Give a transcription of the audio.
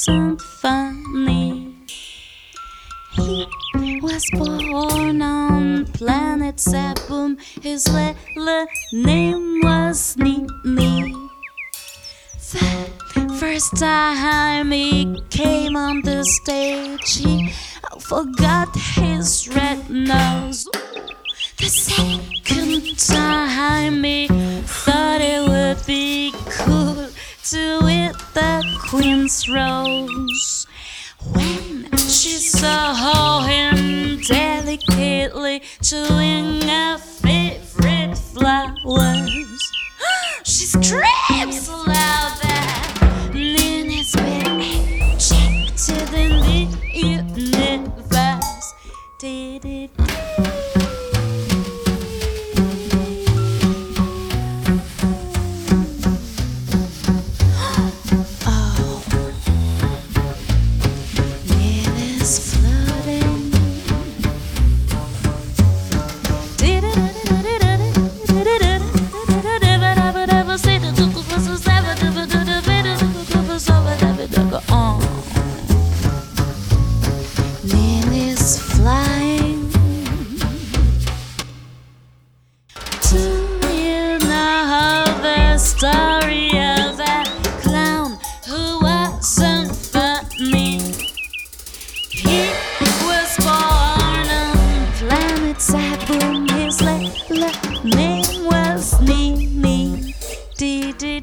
wasn't funny. He was born on planet Saturn. His little name was Nini. The first time he came on the stage, he forgot his red nose. The second time he thought it would be cool to eat the Queen's rose. When she saw him delicately chewing her favorite flowers, she screamed so loud that Nina's spirit shifted in the universe. Did it? Lily's flying. Do you know the story of that clown who wasn't funny? He was born on planet Saturn. His little name was Nini. Dee.